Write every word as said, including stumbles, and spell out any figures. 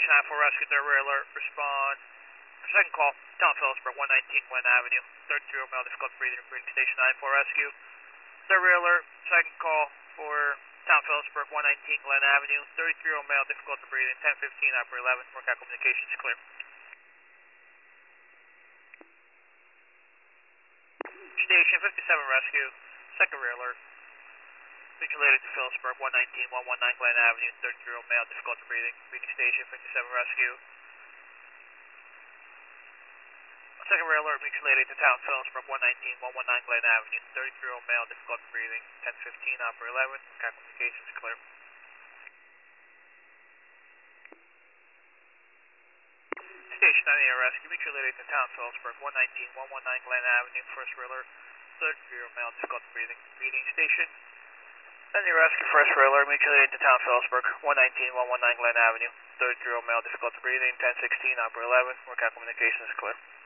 nine four rescue, third rear alert, respond. Second call, Town Phillipsburg, one nineteen Glen Avenue, third zero male, difficult breathing, breathing station nine four rescue. Third rear alert, second call for Town Phillipsburg, one nineteen Glen Avenue, thirty-three year old male, difficult breathing, ten fifteen, operator eleven, workout communications clear. Station fifty-seven rescue, second rear alert. Speech related to Phillipsburg, one nineteen one nineteen Glen Avenue, thirty-three year old male, difficult breathing, breathing station fifty-seven rescue. Second rear alert, speech related to Town Phillipsburg, one nineteen one nineteen Glen Avenue, thirty-three year old male, difficult breathing, ten fifteen, operator eleven, workout communications clear. Station nine eight rescue, speech related to Town Phillipsburg, one nineteen one nineteen Glen Avenue, first rear alert, thirty-three year old male, difficult breathing, breathing station. Then the rescue first rear alert, mutually related to Town Phillipsburg, one nineteen one nineteen Glen Avenue, thirty-three year old male, difficult breathing, ten sixteen, operator eleven, workout communications clear.